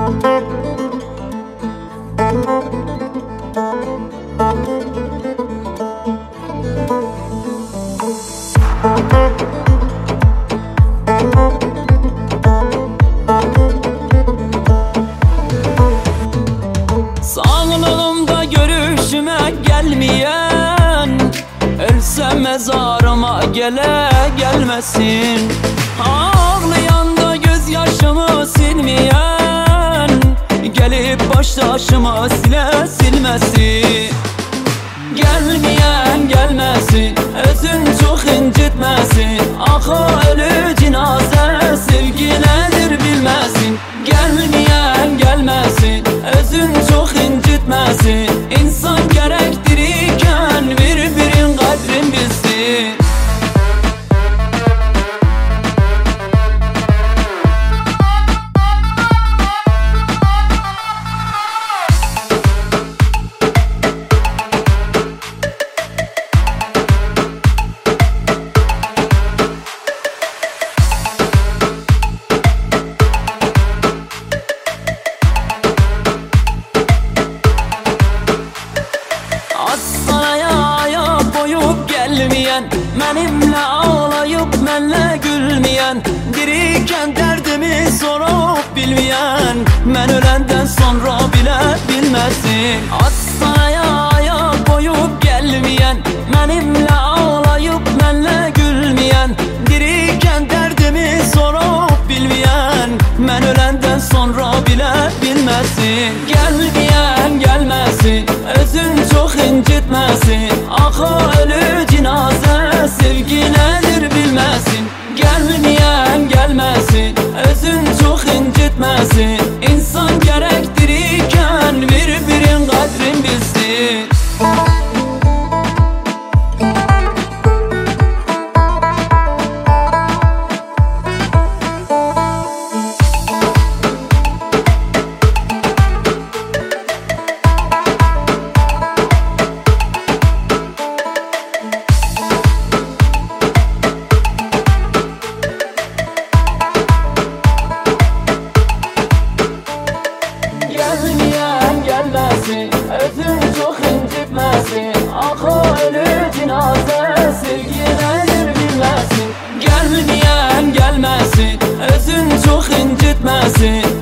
Sağlığımda görüşüme gelmeyen, ölsem mezarıma gelmesin. Ağlayan da gözyaşımı silmeyen, gelip baştaşımı silmesin. Gelmeyen gelmesin, özün çok incitmesin. Aha ölü cenaze sevgilenir bilmesin. Gelmeyen gelmesin, özün çok incitmesin. İnsan gerektirirken birbirin kadrin bilsin. Gelmeyen, benimle ağlayıp benle gülmeyen, diriyken derdimi sorup bilmeyen, ben ölenden sonra bile bilmesin. Hastaya ayak koyup gelmeyen, benimle ağlayıp benle gülmeyen, diriyken derdimi sorup bilmeyen, ben ölenden sonra bile bilmesin. Gelmeyen gelmesin, özün çok incitmesin. Aha ölü cenaze sevgilenir bilmesin. Gelmeyen gelmesin, özün çok incitmesin. İnsan gerektirirken birbirin kadrin bilsin. Gelmeyen gelmesin, özün çok incitmesin. Aha ölü cenaze sevgilenir bilmesin. Gelmeyen gelmesin, özün çok incitmesin.